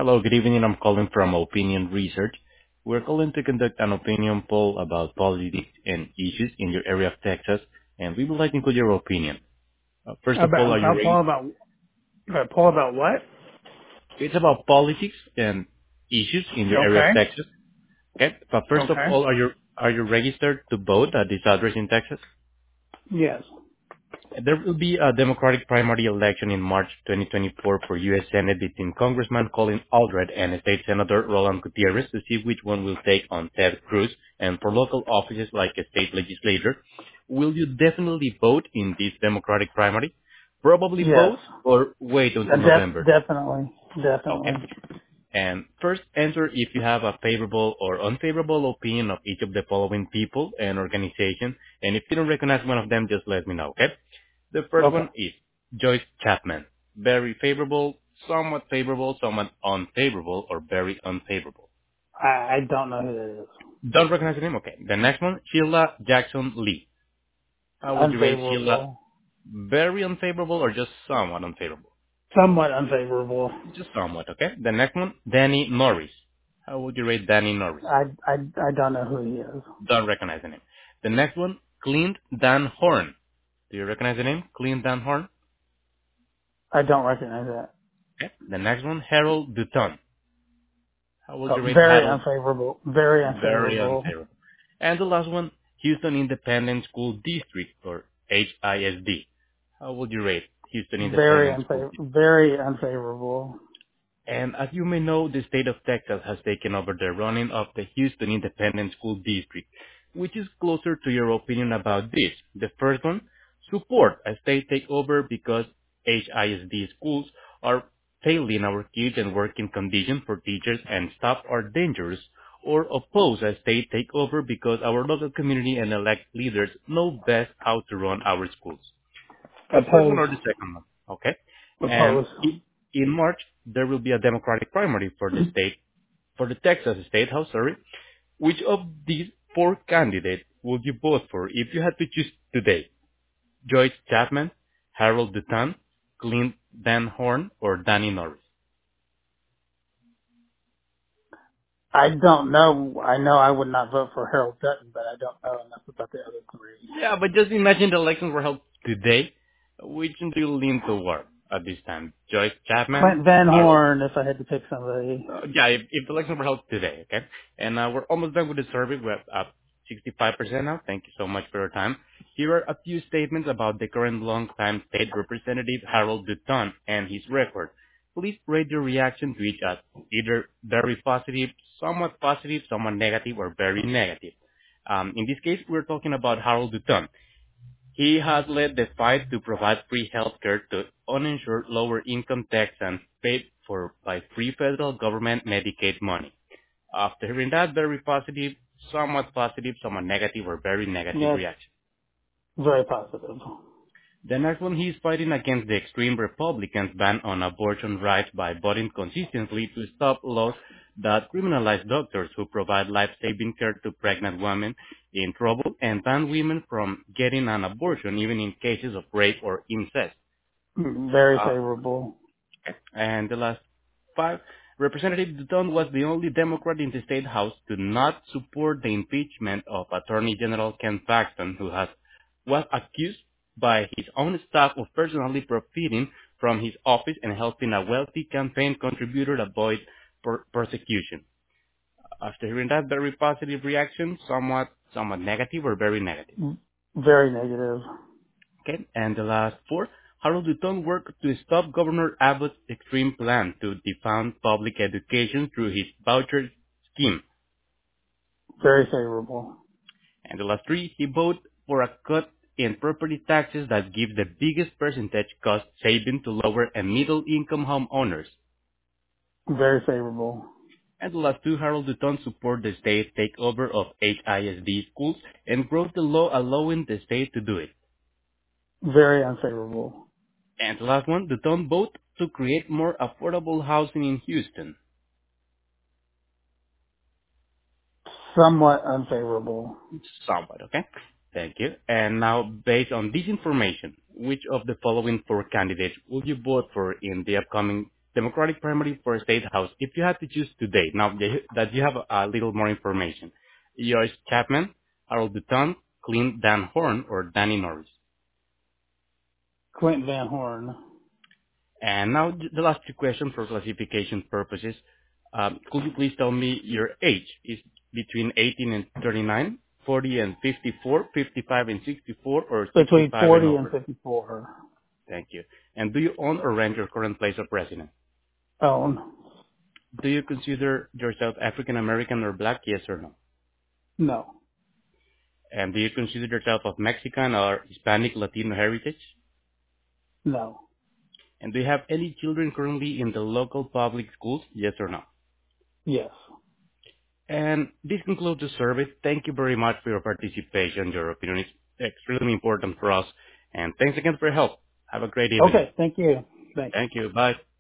Hello, good evening. I'm calling from Opinion Research. We're calling to conduct an opinion poll about politics and issues in your area of Texas, and we would like to include your opinion. First of all, are you Paul ready? about Paul about what? It's about politics and issues in your area of Okay. Texas. Okay. But first of Okay. all, are you registered to vote at this address in Texas? Yes. There will be a Democratic primary election in March 2024 for U.S. Senate between Congressman Colin Aldred and State Senator Roland Gutierrez to see which one will take on Ted Cruz. And for local offices like a state legislator, will you definitely vote in this Democratic primary? Probably Yes. vote or wait until November? Definitely. Okay. Definitely. And first, answer if you have a favorable or unfavorable opinion of each of the following people and organization. And if you don't recognize one of them, just let me know, okay? The first Okay. one is Joyce Chapman. Very favorable, somewhat unfavorable, or very unfavorable. I don't know who that is. Don't recognize the name? Okay. The next one, Sheila Jackson Lee. How would you rate Sheila? Unfavorable. Very unfavorable or just somewhat unfavorable? Somewhat unfavorable. Just somewhat, okay. The next one, Danny Norris. How would you rate Danny Norris? I don't know who he is. Don't recognize the name. The next one, Clint Dan Horn. Do you recognize the name? Clint Dan Horn? I don't recognize that. Okay. The next one, Harold Dutton. How would you rate Very Harold? unfavorable. Very Very unfavorable. unfavorable. And the last one, Houston Independent School District, or HISD. How would you rate Houston Independent School District? Very unfavorable. And as you may know, the state of Texas has taken over the running of the Houston Independent School District, which is closer to your opinion about this. The first one, support a state takeover because HISD schools are failing our kids and working conditions for teachers and staff are dangerous, or oppose a state takeover because our local community and elect leaders know best how to run our schools. The first one Oppose. or the second one, okay? And Oppose. in March, there will be a Democratic primary for the Texas State House, sorry. Which of these four candidates would you vote for if you had to choose today? Joyce Chapman, Harold Dutton, Clint Dan Horn, or Danny Norris? I don't know. I know I would not vote for Harold Dutton, but I don't know enough about the other three. Yeah, but just imagine the elections were held today. Which do you lean toward at this time? Joyce Chapman, Clint Van Harold Horn, if I had to pick somebody. Yeah, if the elections were held today, okay? And we're almost done with the survey. We're at 65% now. Thank you so much for your time. Here are a few statements about the current long-time state representative Harold Dutton and his record. Please rate your reaction to each as either very positive, somewhat negative, or very negative. In this case, we're talking about Harold Dutton. He has led the fight to provide free healthcare to uninsured lower-income Texans paid for by free federal government Medicaid money. After hearing that, very positive, somewhat negative, or very negative Yes, reaction. very positive. The next one, he is fighting against the extreme Republicans' ban on abortion rights by voting consistently to stop laws that criminalize doctors who provide life-saving care to pregnant women in trouble and ban women from getting an abortion even in cases of rape or incest. Very Uh, favorable. and the last five, Representative Dutton was the only Democrat in the state house to not support the impeachment of Attorney General Ken Paxton, who was accused by his own staff of personally profiting from his office and helping a wealthy campaign contributor avoid persecution. After hearing that very positive reaction, somewhat negative or very negative. Very negative. Okay, and the last four, Harold Dutton worked to stop Governor Abbott's extreme plan to defund public education through his voucher scheme. Very favorable. And the last three, he voted for a cut in property taxes that gives the biggest percentage cost saving to lower and middle income homeowners. Very favorable. And the last two, Harold Dutton support the state takeover of HISD schools and wrote the law allowing the state to do it. Very unfavorable. And the last one, Dutton vote to create more affordable housing in Houston. Somewhat unfavorable. Somewhat, okay? Thank you. And now, based on this information, which of the following four candidates will you vote for in the upcoming Democratic primary for State House. If you had to choose today, now that you have a little more information, Joyce Chapman, Harold Dutton, Clint Van Horn, or Danny Norris. Clint Van Horn. And now the last two questions for classification purposes. Could you please tell me your age? Is between 18 and 39, 40 and 54, 55 and 64, or Between 65 and 40 and over? 54. Thank you. And do you own or rent your current place of residence? Own. Do you consider yourself African American or Black? Yes or no? No. And do you consider yourself of Mexican or Hispanic Latino heritage? No. And do you have any children currently in the local public schools? Yes or no? Yes. And this concludes the survey. Thank you very much for your participation. Your opinion is extremely important for us. And thanks again for your help. Have a great evening. Okay. Thank you. Thanks. Thank you. Bye.